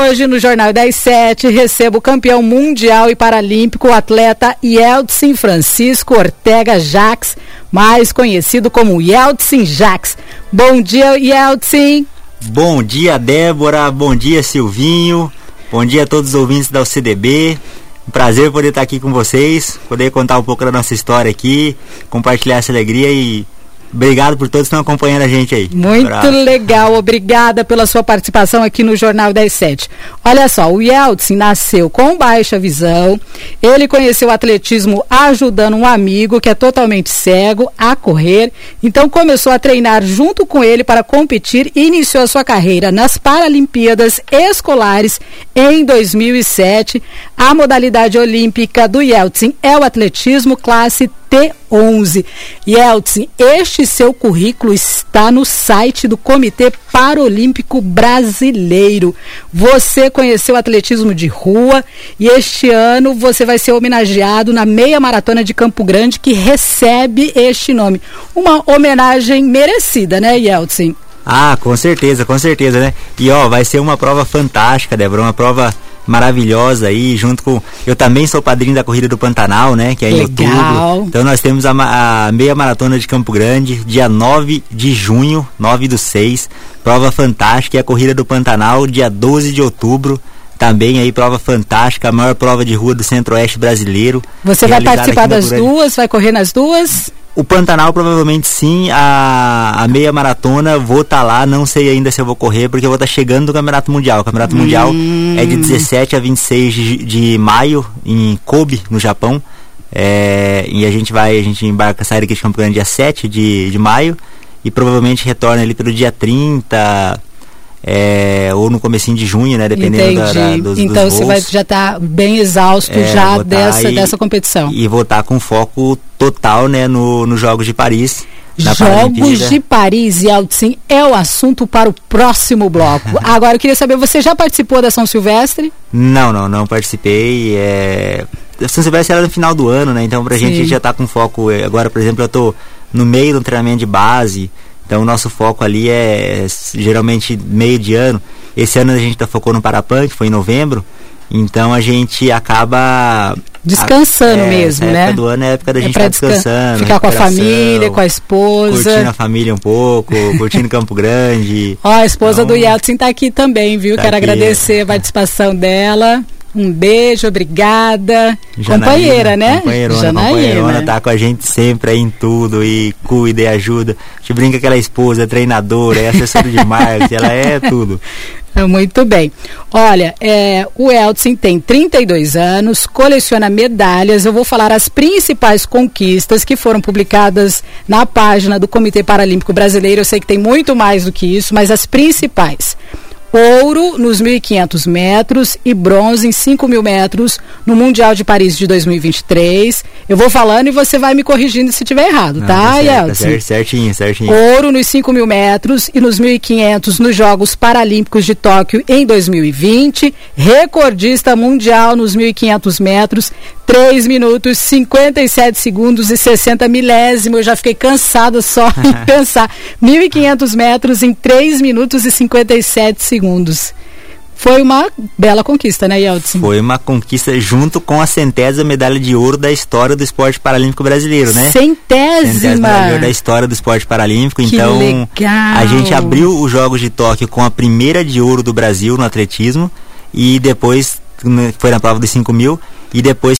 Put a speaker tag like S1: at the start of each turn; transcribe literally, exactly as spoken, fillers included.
S1: hoje no Jornal das Sete recebo o campeão mundial e paralímpico, o atleta Yeldsin Francisco Ortega Jacques, mais conhecido como Yeldsin Jacques. Bom dia, Yeldsin.
S2: Bom dia, Débora. Bom dia, Silvinho. Bom dia a todos os ouvintes da U C D B. Um prazer poder estar aqui com vocês, poder contar um pouco da nossa história aqui, compartilhar essa alegria e obrigado por todos que estão acompanhando a gente aí.
S1: Muito Bravo. Legal, obrigada pela sua participação aqui no Jornal das Sete. Olha só, o Yeldsin nasceu com baixa visão, ele conheceu o atletismo ajudando um amigo que é totalmente cego a correr, então começou a treinar junto com ele para competir e iniciou a sua carreira nas Paralimpíadas Escolares em dois mil e sete. A modalidade olímpica do Yeldsin é o atletismo classe T onze. Yeldsin, este seu currículo está no site do Comitê Paralímpico Brasileiro. Você conheceu o atletismo de rua e este ano você vai ser homenageado na meia maratona de Campo Grande, que recebe este nome. Uma homenagem merecida, né, Yeldsin?
S2: Ah, com certeza, com certeza, né? E ó, vai ser uma prova fantástica, Débora, uma prova maravilhosa aí, junto com... Eu também sou padrinho da Corrida do Pantanal, né? Que é em
S1: Legal.
S2: outubro. Então nós temos a, a meia maratona de Campo Grande, dia nove de junho, nove do seis. Prova fantástica. E a Corrida do Pantanal, dia doze de outubro. Também aí, prova fantástica, a maior prova de rua do Centro-Oeste brasileiro.
S1: Você vai participar das duas? Vai correr nas duas?
S2: O Pantanal provavelmente sim, a, a meia maratona vou estar tá lá, não sei ainda se eu vou correr, porque eu vou estar tá chegando no Campeonato Mundial. O Campeonato hum. Mundial é de dezessete a vinte e seis de, de maio, em Kobe, no Japão. É, e a gente vai, a gente embarca, sai daqui de Campo Grande dia sete de, de maio e provavelmente retorna ali pelo dia trinta, É, ou no comecinho de junho, né? Dependendo da, da, dos,
S1: então
S2: dos
S1: você vai já estar tá bem exausto é, já dessa, tá dessa competição.
S2: E vou estar tá com foco total, né, no, nos Jogos de Paris.
S1: Jogos de Paris, Yeldsin, é o assunto para o próximo bloco. Agora eu queria saber, você já participou da São Silvestre?
S2: Não, não, não participei. É... A São Silvestre era no final do ano, né? Então pra Sim. gente já tá com foco. Agora, por exemplo, eu tô no meio do treinamento de base. Então o nosso foco ali é geralmente meio de ano. Esse ano a gente tá focou no Parapan, que foi em novembro. Então a gente acaba
S1: descansando
S2: a, é,
S1: mesmo, né?
S2: A época do ano é a época da
S1: é
S2: gente estar tá descansando.
S1: Ficar com a família, com a esposa.
S2: Curtindo a família um pouco, curtindo Campo Grande.
S1: Ó, a esposa então, do Yeldsin tá aqui também, viu? Tá Quero aqui. agradecer a participação dela. Um beijo, obrigada. Janaína, companheira, né?
S2: Companheirona,
S1: Janaína.
S2: companheirona, tá com a gente sempre aí em tudo e cuida e ajuda. A gente brinca que ela é esposa, é treinadora, é assessora de marketing, ela é tudo.
S1: Muito bem. Olha, é, o Yeldsin tem trinta e dois anos, coleciona medalhas. Eu vou falar as principais conquistas que foram publicadas na página do Comitê Paralímpico Brasileiro. Eu sei que tem muito mais do que isso, mas as principais: ouro nos mil e quinhentos metros e bronze em cinco mil metros no Mundial de Paris de dois mil e vinte e três. Eu vou falando e você vai me corrigindo se estiver errado, Não, tá, Yeldsin?
S2: Tá certo, certinho, certinho.
S1: Ouro nos cinco mil metros e nos mil e quinhentos nos Jogos Paralímpicos de Tóquio em dois mil e vinte. Recordista mundial nos mil e quinhentos metros, três minutos, cinquenta e sete segundos e sessenta milésimos. Eu já fiquei cansada só em pensar. mil e quinhentos metros em três minutos e cinquenta e sete segundos. Foi uma bela conquista, né, Yeldsin?
S2: Foi uma conquista junto com a centésima medalha de ouro da história do esporte paralímpico brasileiro, né?
S1: Centésima! Centésima medalha de ouro
S2: da história do esporte paralímpico.
S1: Que
S2: então,
S1: legal.
S2: A gente abriu os Jogos de Tóquio com a primeira de ouro do Brasil no atletismo e depois foi na prova dos cinco mil e depois